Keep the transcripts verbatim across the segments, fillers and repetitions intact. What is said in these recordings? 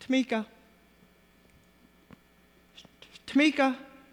Tamika, Tamika,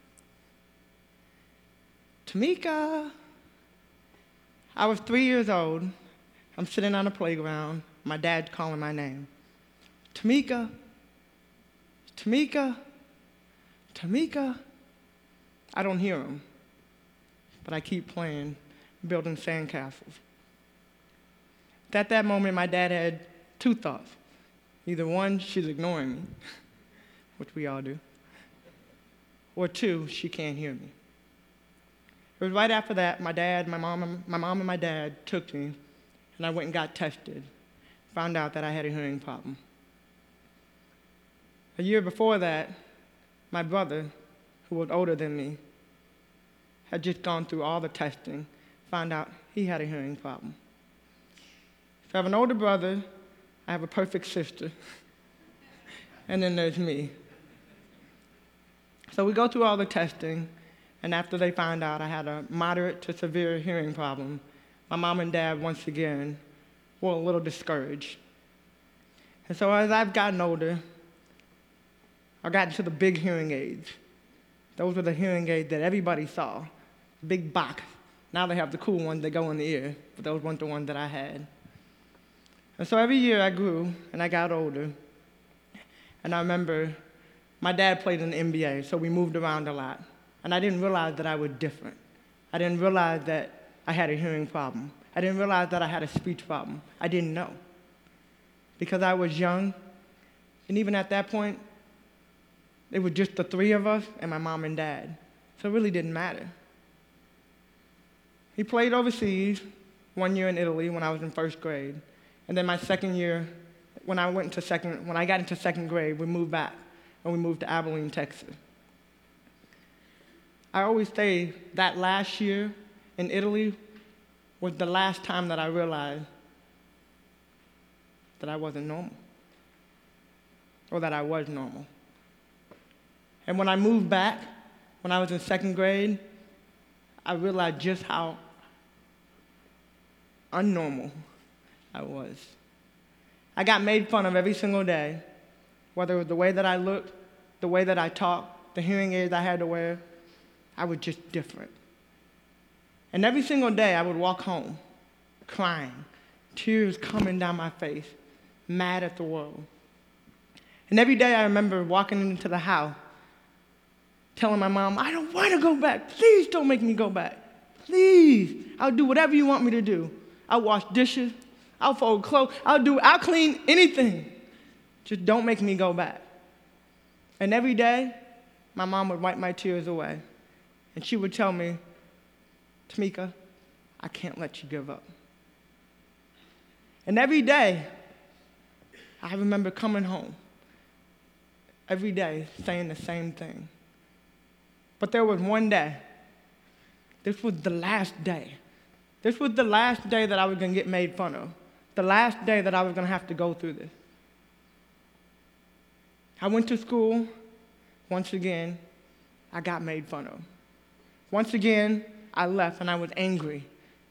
Tamika. I was three years old. I'm sitting on a playground. My dad's calling my name. Tamika, Tamika, Tamika. I don't hear him, but I keep playing, building sandcastles. At that moment, my dad had two thoughts. Either one, she's ignoring me, which we all do, or two, she can't hear me. It was right after that, my dad, my mom, and, my mom and my dad took me, and I went and got tested, found out that I had a hearing problem. A year before that, my brother, who was older than me, had just gone through all the testing, found out he had a hearing problem. So I have an older brother, I have a perfect sister, and then there's me. So we go through all the testing, and after they found out I had a moderate to severe hearing problem, my mom and dad, once again, were a little discouraged. And so as I've gotten older, I got into the big hearing aids. Those were the hearing aids that everybody saw, big box. Now they have the cool ones that go in the ear, but those weren't the ones that I had. And so every year I grew and I got older. And I remember my dad played in the N B A, so we moved around a lot. And I didn't realize that I was different. I didn't realize that I had a hearing problem. I didn't realize that I had a speech problem. I didn't know. Because I was young, and even at that point, it was just the three of us and my mom and dad. So it really didn't matter. He played overseas, one year in Italy when I was in first grade. And then my second year, when I went into second, when I got into second grade, we moved back, and we moved to Abilene, Texas. I always say that last year in Italy was the last time that I realized that I wasn't normal, or that I was normal. And when I moved back, when I was in second grade, I realized just how unnormal I was. I got made fun of every single day, whether it was the way that I looked, the way that I talked, the hearing aids I had to wear. I was just different. And every single day I would walk home crying, tears coming down my face, mad at the world. And every day I remember walking into the house, telling my mom, I don't want to go back. Please don't make me go back. Please. I'll do whatever you want me to do. I'll wash dishes. I'll fold clothes. I'll do, I'll clean anything. Just don't make me go back. And every day, my mom would wipe my tears away. And she would tell me, Tamika, I can't let you give up. And every day, I remember coming home, every day saying the same thing. But there was one day, this was the last day. This was the last day that I was going to get made fun of. The last day that I was going to have to go through this. I went to school. Once again, I got made fun of. Once again, I left and I was angry.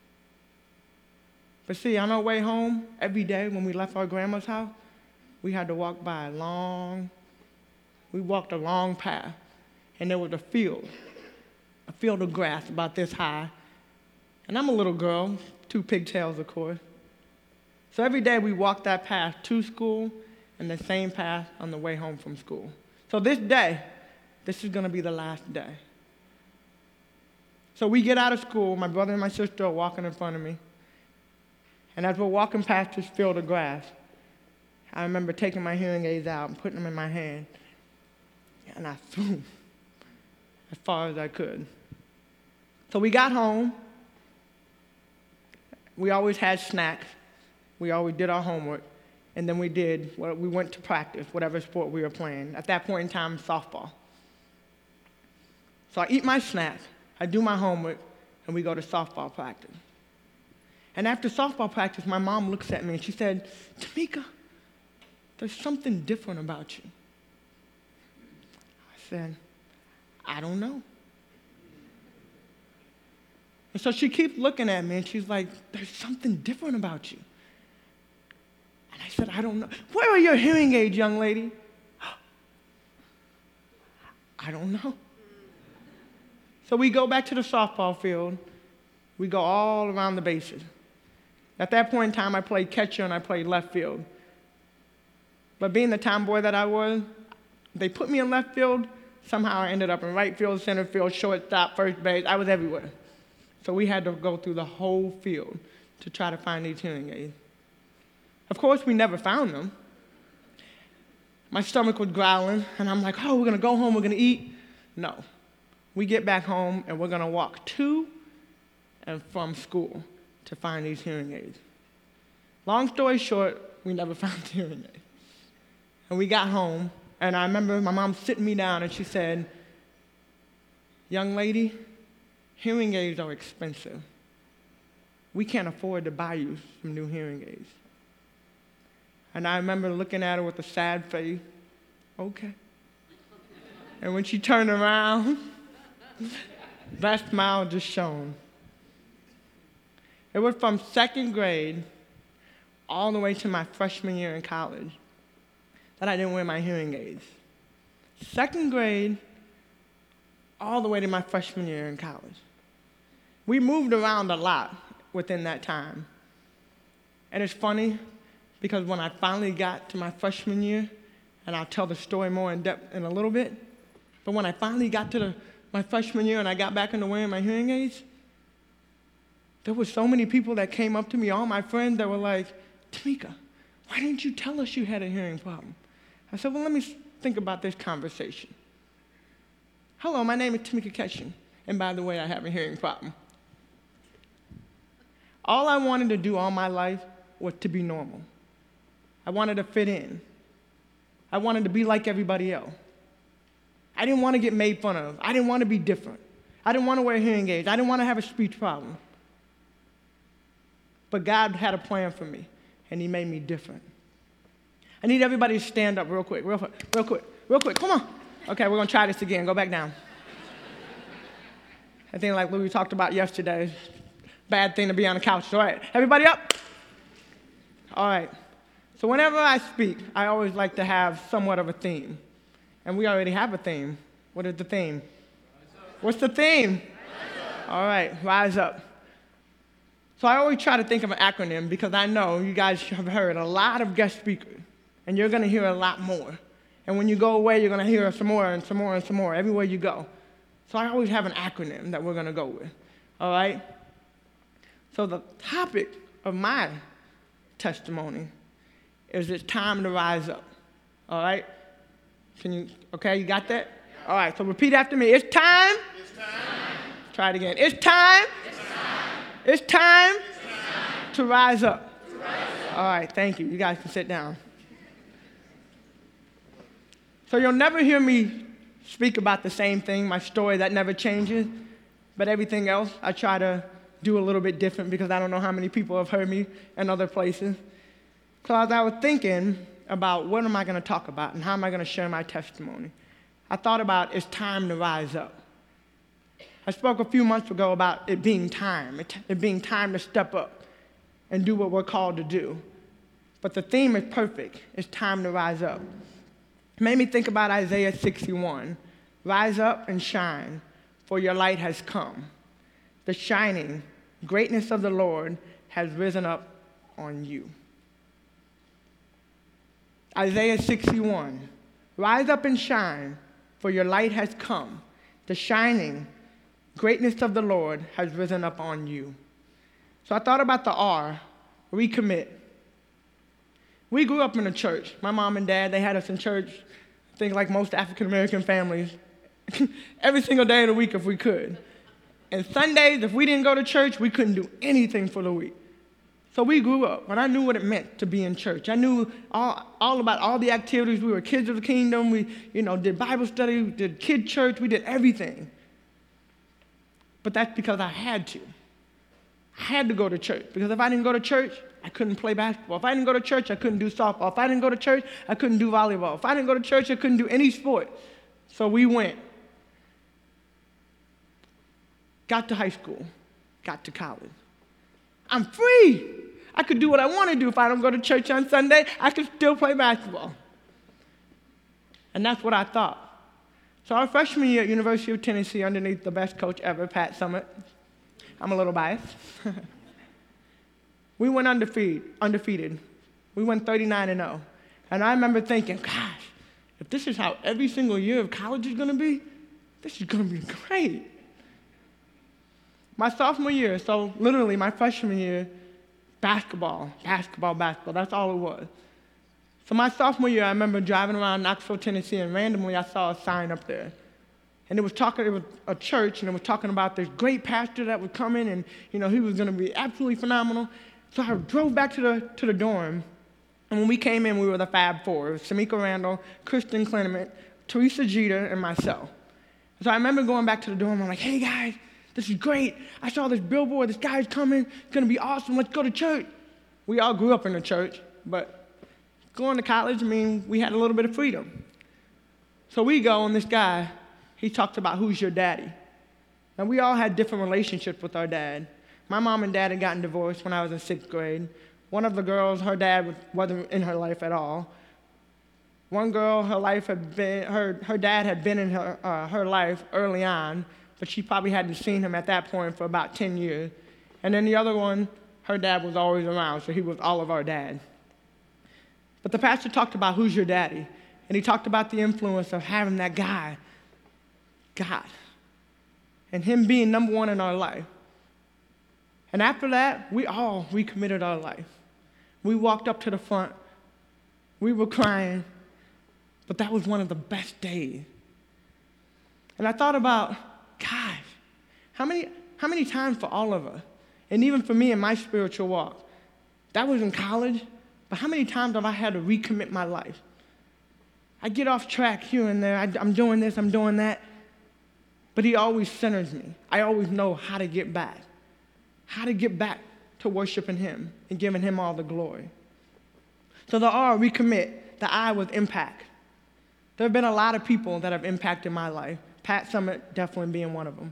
But see, on our way home, every day when we left our grandma's house, we had to walk by a long, we walked a long path, and there was a field, a field of grass about this high. And I'm a little girl, two pigtails, of course. So every day we walked that path to school and the same path on the way home from school. So this day, this is going to be the last day. So we get out of school, my brother and my sister are walking in front of me. And as we're walking past this field of grass, I remember taking my hearing aids out and putting them in my hand. And I threw them as far as I could. So we got home. We always had snacks. We always did our homework. And then we did, well, we went to practice, whatever sport we were playing. At that point in time, softball. So I eat my snack, I do my homework, and we go to softball practice. And after softball practice, my mom looks at me and she said, Tamika, there's something different about you. I said, I don't know. And so she keeps looking at me and she's like, there's something different about you. And I said, I don't know. Where are your hearing aids, young lady? I don't know. So we go back to the softball field. We go all around the bases. At that point in time, I played catcher and I played left field. But being the tomboy that I was, they put me in left field. Somehow I ended up in right field, center field, shortstop, first base. I was everywhere. So we had to go through the whole field to try to find these hearing aids. Of course, we never found them. My stomach was growling, and I'm like, oh, we're going to go home, we're going to eat. No. We get back home, and we're going to walk to and from school to find these hearing aids. Long story short, we never found the hearing aids. And we got home, and I remember my mom sitting me down, and she said, young lady, hearing aids are expensive. We can't afford to buy you some new hearing aids. And I remember looking at her with a sad face, okay. And when she turned around, that smile just shone. It was from second grade all the way to my freshman year in college that I didn't wear my hearing aids. Second grade all the way to my freshman year in college. We moved around a lot within that time. And it's funny because when I finally got to my freshman year, and I'll tell the story more in depth in a little bit, but when I finally got to the, my freshman year and I got back into wearing my hearing aids, there were so many people that came up to me, all my friends, that were like, Tamika, why didn't you tell us you had a hearing problem? I said, well, let me think about this conversation. Hello, my name is Tamika Ketchum, and by the way, I have a hearing problem. All I wanted to do all my life was to be normal. I wanted to fit in. I wanted to be like everybody else. I didn't want to get made fun of. I didn't want to be different. I didn't want to wear hearing aids. I didn't want to have a speech problem. But God had a plan for me, and he made me different. I need everybody to stand up real quick, real quick, real quick, real quick. Come on. Okay, we're going to try this again. Go back down. I think like Louis talked about yesterday, bad thing to be on the couch. All right, everybody up? All right. So whenever I speak, I always like to have somewhat of a theme. And we already have a theme. What is the theme? What's the theme? All right, rise up. So I always try to think of an acronym because I know you guys have heard a lot of guest speakers, and you're going to hear a lot more. And when you go away, you're going to hear some more and some more and some more everywhere you go. So I always have an acronym that we're going to go with, all right? So the topic of my testimony is it's time to rise up, all right? Can you, okay, you got that? All right, so repeat after me. It's time. It's time. Try it again. It's time. It's time. It's time, It's time. to rise up. To rise up. All right, thank you. You guys can sit down. So you'll never hear me speak about the same thing, my story that never changes, but everything else I try to do a little bit different because I don't know how many people have heard me in other places. So as I was thinking about what am I going to talk about and how am I going to share my testimony, I thought about it's time to rise up. I spoke a few months ago about it being time, it, it being time to step up and do what we're called to do. But the theme is perfect. It's time to rise up. It made me think about Isaiah sixty-one. Rise up and shine, for your light has come. The shining greatness of the Lord has risen up on you. Isaiah sixty-one. Rise up and shine, for your light has come. The shining greatness of the Lord has risen up on you. So I thought about the R, recommit. We grew up in a church. My mom and dad, they had us in church, I think like most African-American families, every single day of the week if we could. And Sundays, if we didn't go to church, we couldn't do anything for the week. So we grew up, and I knew what it meant to be in church. I knew all, all about all the activities. We were kids of the kingdom. We, you know, did Bible study, we did kid church, we did everything. But that's because I had to. I had to go to church, because if I didn't go to church, I couldn't play basketball. If I didn't go to church, I couldn't do softball. If I didn't go to church, I couldn't do volleyball. If I didn't go to church, I couldn't do any sport. So we went. Got to high school. Got to college. I'm free. I could do what I want to do. If I don't go to church on Sunday, I could still play basketball. And that's what I thought. So our freshman year at University of Tennessee, underneath the best coach ever, Pat Summitt, I'm a little biased, we went undefeated, undefeated. We went thirty-nine and oh. And I remember thinking, gosh, if this is how every single year of college is going to be, this is going to be great. My sophomore year, so literally my freshman year, basketball, basketball, basketball, that's all it was. So my sophomore year, I remember driving around Knoxville, Tennessee, and randomly I saw a sign up there. And it was talking, it was a church, and it was talking about this great pastor that was coming, and you know, he was going to be absolutely phenomenal. So I drove back to the, to the dorm, and when we came in, we were the Fab Four. It was Samika Randall, Kristen Clement, Teresa Jeter, and myself. So I remember going back to the dorm, I'm like, hey guys, this is great. I saw this billboard, this guy's coming, it's gonna be awesome, let's go to church. We all grew up in the church, but going to college, I mean, we had a little bit of freedom. So we go, and this guy, he talks about who's your daddy. And we all had different relationships with our dad. My mom and dad had gotten divorced when I was in sixth grade. One of the girls, her dad wasn't in her life at all. One girl, her life had been, her, her dad had been in her, uh, her life early on, but she probably hadn't seen him at that point for about ten years. And then the other one, her dad was always around, so he was all of our dad. But the pastor talked about who's your daddy, and he talked about the influence of having that guy, God, and him being number one in our life. And after that, we all recommitted our life. We walked up to the front. We were crying, but that was one of the best days. And I thought about, gosh, how many, how many times for all of us, and even for me in my spiritual walk, that was in college, but how many times have I had to recommit my life? I get off track here and there. I, I'm doing this, I'm doing that. But he always centers me. I always know how to get back. How to get back to worshiping him and giving him all the glory. So the R, recommit. The I was impact. There have been a lot of people that have impacted my life. Pat Summitt definitely being one of them.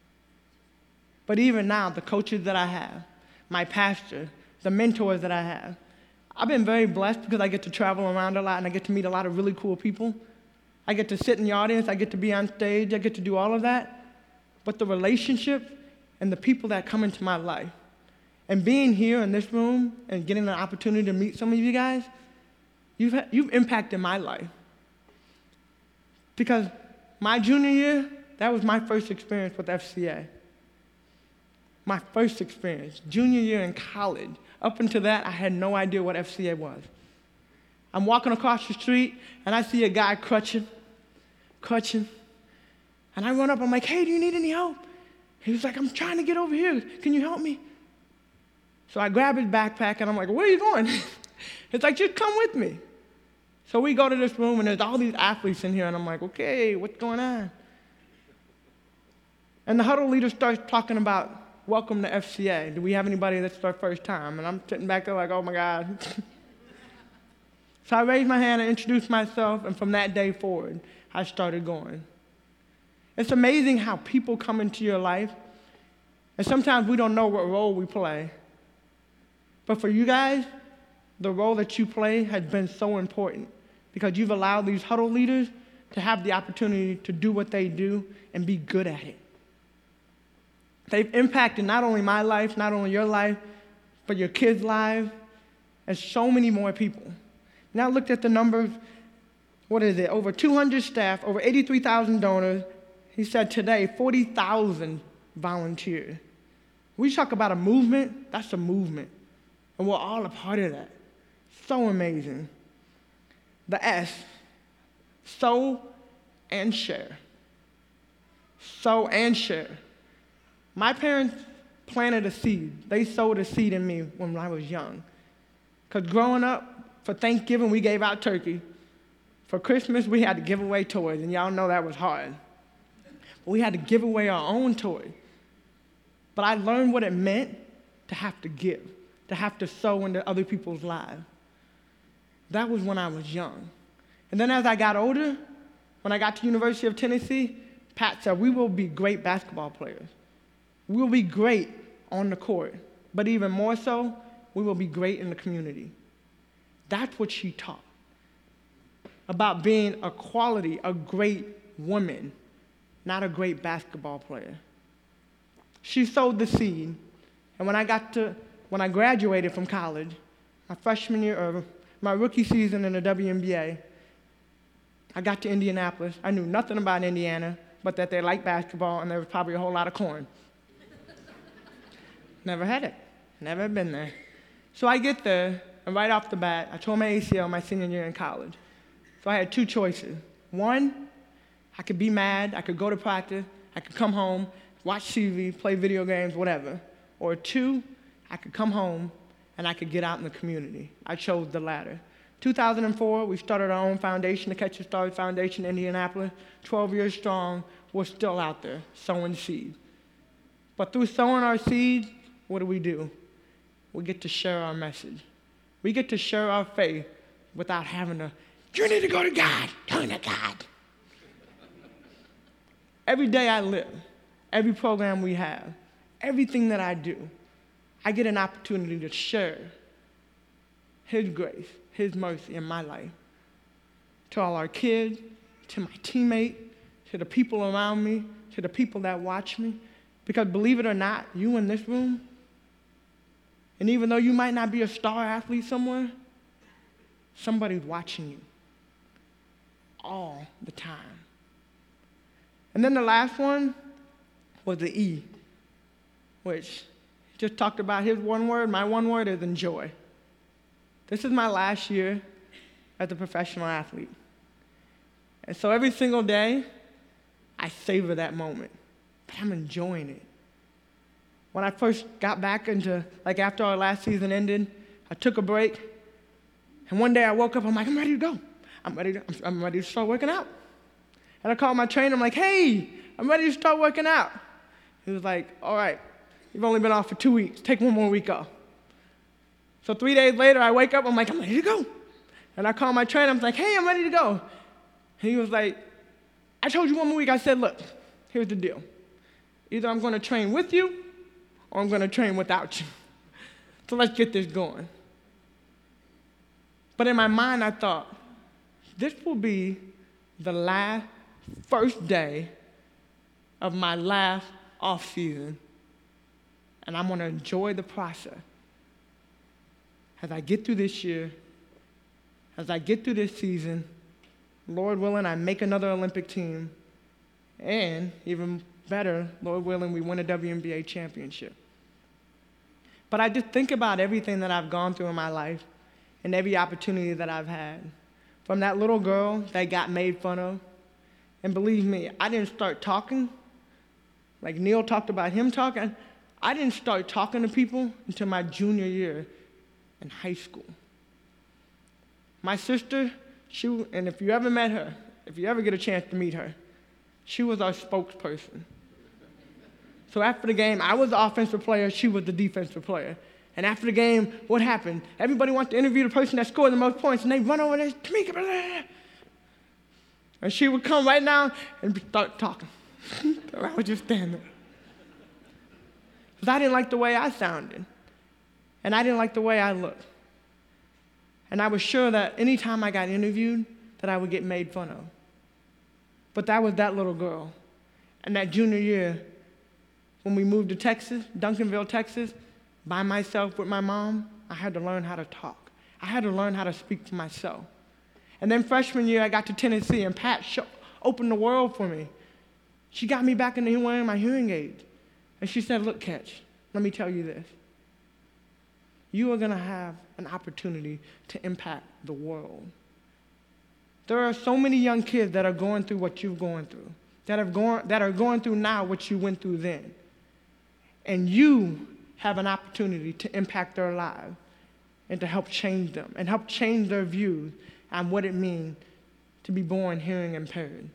But even now, the coaches that I have, my pastor, the mentors that I have, I've been very blessed because I get to travel around a lot and I get to meet a lot of really cool people. I get to sit in the audience, I get to be on stage, I get to do all of that. But the relationship and the people that come into my life, and being here in this room and getting an opportunity to meet some of you guys, you've, ha- you've impacted my life. Because my junior year, that was my first experience with F C A. My first experience, junior year in college. Up until that, I had no idea what F C A was. I'm walking across the street, and I see a guy crutching, crutching. And I run up, I'm like, hey, do you need any help? He was like, I'm trying to get over here. Can you help me? So I grab his backpack, and I'm like, where are you going? It's like, just come with me. So we go to this room, and there's all these athletes in here, and I'm like, okay, what's going on? And the huddle leader starts talking about, welcome to F C A. Do we have anybody that's their first time? And I'm sitting back there like, oh my God. So I raised my hand and introduced myself, and from that day forward, I started going. It's amazing how people come into your life, and sometimes we don't know what role we play. But for you guys, the role that you play has been so important because you've allowed these huddle leaders to have the opportunity to do what they do and be good at it. They've impacted not only my life, not only your life, but your kids' lives, and so many more people. Now I looked at the numbers, what is it, over two hundred staff, over eighty-three thousand donors. He said today, forty thousand volunteers. We talk about a movement, that's a movement. And we're all a part of that. So amazing. The S, sow and share. Sow and share. My parents planted a seed. They sowed a seed in me when I was young. Because growing up, for Thanksgiving, we gave out turkey. For Christmas, we had to give away toys, and y'all know that was hard. But we had to give away our own toys. But I learned what it meant to have to give, to have to sow into other people's lives. That was when I was young. And then as I got older, when I got to University of Tennessee, Pat said, we will be great basketball players. We will be great on the court, but even more so, we will be great in the community. That's what she taught, about being a quality, a great woman, not a great basketball player. She sowed the seed, and when I got to, when I graduated from college, my freshman year, or my rookie season in the W N B A, I got to Indianapolis. I knew nothing about Indiana, but that they liked basketball, and there was probably a whole lot of corn. Never had it. Never been there. So I get there, and right off the bat, I tore my A C L my senior year in college. So I had two choices. One, I could be mad, I could go to practice, I could come home, watch T V, play video games, whatever. Or two, I could come home and I could get out in the community. I chose the latter. two thousand four, we started our own foundation, the Catch the Stars Foundation in Indianapolis. twelve years strong, we're still out there sowing seeds. But through sowing our seeds, what do we do? We get to share our message. We get to share our faith without having to, you need to go to God, turn to God. Every day I live, every program we have, everything that I do, I get an opportunity to share His grace, His mercy in my life to all our kids, to my teammates, to the people around me, to the people that watch me. Because believe it or not, you in this room, and even though you might not be a star athlete somewhere, somebody's watching you all the time. And then the last one was the E, which just talked about his one word. My one word is enjoy. This is my last year as a professional athlete. And so every single day, I savor that moment. But I'm enjoying it. When I first got back into, like after our last season ended, I took a break. And one day I woke up, I'm like, I'm ready to go. I'm ready to, I'm ready to start working out. And I called my trainer, I'm like, hey, I'm ready to start working out. He was like, all right, you've only been off for two weeks. Take one more week off. So three days later, I wake up, I'm like, I'm ready to go. And I called my trainer, I'm like, hey, I'm ready to go. And he was like, I told you one more week. I said, look, here's the deal. Either I'm going to train with you or I'm going to train without you. So let's get this going. But in my mind, I thought, this will be the last, first day of my last off season, and I'm going to enjoy the process. As I get through this year, as I get through this season, Lord willing, I make another Olympic team, and even better, Lord willing, we win a W N B A championship. But I just think about everything that I've gone through in my life and every opportunity that I've had. From that little girl that got made fun of, and believe me, I didn't start talking, like Neil talked about him talking, I didn't start talking to people until my junior year in high school. My sister, she, and if you ever met her, if you ever get a chance to meet her, she was our spokesperson. So after the game, I was the offensive player, she was the defensive player. And after the game, what happened? Everybody wants to interview the person that scored the most points, and they run over there, Tamika, blah, blah, blah. And she would come right now and start talking. I would just stand there. Because I didn't like the way I sounded. And I didn't like the way I looked. And I was sure that anytime I got interviewed, that I would get made fun of. But that was that little girl. And that junior year, when we moved to Texas, Duncanville, Texas, by myself with my mom, I had to learn how to talk. I had to learn how to speak to myself. And then freshman year, I got to Tennessee, and Pat show, opened the world for me. She got me back into wearing my hearing aids. And she said, look, Catch, let me tell you this. You are going to have an opportunity to impact the world. There are so many young kids that are going through what you've gone through, that, have gone, that are going through now what you went through then. And you have an opportunity to impact their lives and to help change them and help change their views on what it means to be born hearing impaired.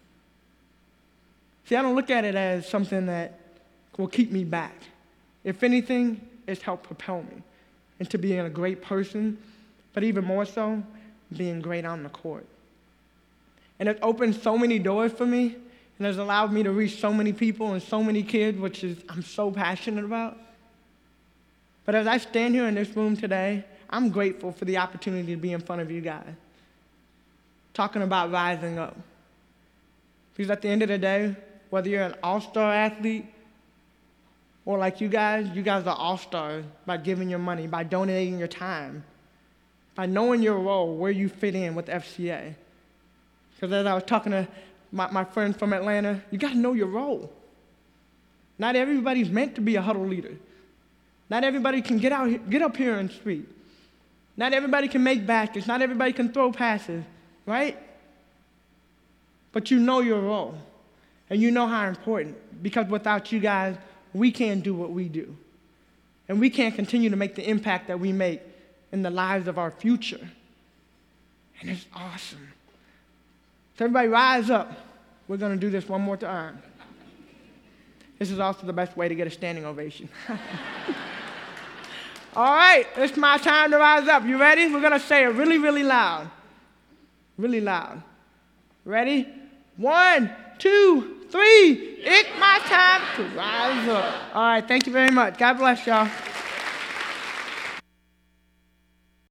See, I don't look at it as something that will keep me back. If anything, it's helped propel me into being a great person, but even more so, being great on the court. And it's opened so many doors for me, and it's allowed me to reach so many people and so many kids, which is I'm so passionate about. But as I stand here in this room today, I'm grateful for the opportunity to be in front of you guys, talking about rising up. Because at the end of the day, whether you're an all-star athlete or like you guys, you guys are all-stars by giving your money, by donating your time, by knowing your role, where you fit in with F C A. Because as I was talking to my, my friend from Atlanta, you got to know your role. Not everybody's meant to be a huddle leader. Not everybody can get out, here, get up here and speak. Not everybody can make baskets. Not everybody can throw passes, right? But you know your role, and you know how important, because without you guys, we can't do what we do. And we can't continue to make the impact that we make in the lives of our future. And it's awesome. So everybody rise up. We're going to do this one more time. This is also the best way to get a standing ovation. All right, it's my time to rise up. You ready? We're going to say it really, really loud. Really loud. Ready? One, two, three. It's my time to rise up. All right, thank you very much. God bless y'all.